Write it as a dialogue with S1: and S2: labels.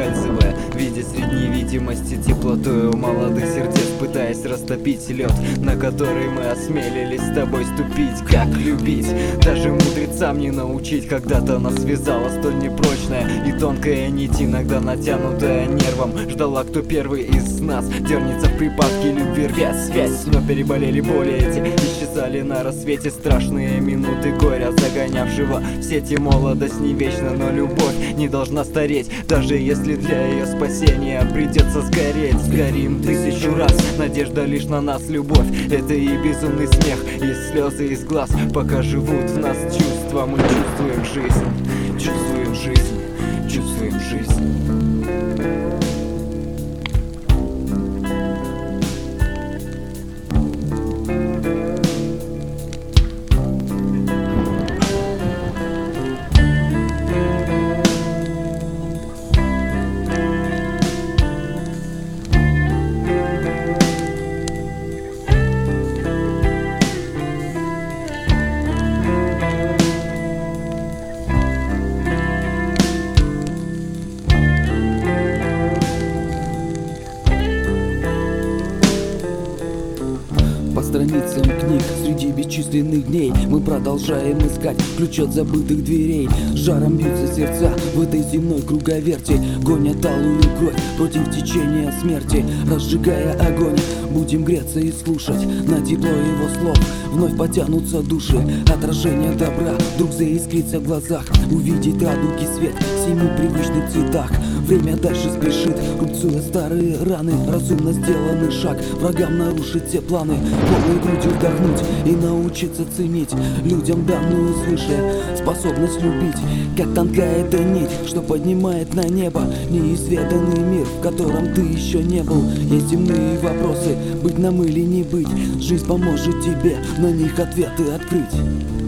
S1: проскальзывая, видя среди невидимости теплотою молодых сердец, пытаясь растопить лед, на который мы осмелились с тобой ступить. Как любить, даже мудрецам не научить. Когда-то нас связала столь непрочная и тонкая нить, иногда натянутая нервом. Ждала, кто первый из нас дернется в припадке любви, рвя связь. Но переболели боли эти, исчезали на рассвете страшные минуты горя, загонявшего в сети. Молодость не вечна, но любовь не должна стареть, даже если для ее спасения придется сгореть. Сгорим 1000 раз, надежда лишь на нас, любовь. Это и безумный смех, и слезы из глаз. Пока живут в нас чувства, мы чувствуем жизнь, чувствуем жизнь, чувствуем жизнь.
S2: По страницам книг среди бесчисленных дней мы продолжаем искать ключ от забытых дверей. Жаром бьются сердца в этой земной круговерти, гонят алую кровь против течения смерти. Разжигая огонь, будем греться и слушать на тепло его слов. Вновь потянутся души, отражение добра вдруг заискрится в глазах. Увидеть радуги свет в семи привычных цветах. Время дальше спешит, рубцуя старые раны. Разумно сделанный шаг, врагам нарушить все планы. Полной грудью вдохнуть и научиться ценить людям данную свыше способность любить. Как тонкая эта нить, что поднимает на небо неизведанный мир, в котором ты еще не был. Есть земные вопросы, быть нам или не быть. Жизнь поможет тебе на них ответы открыть.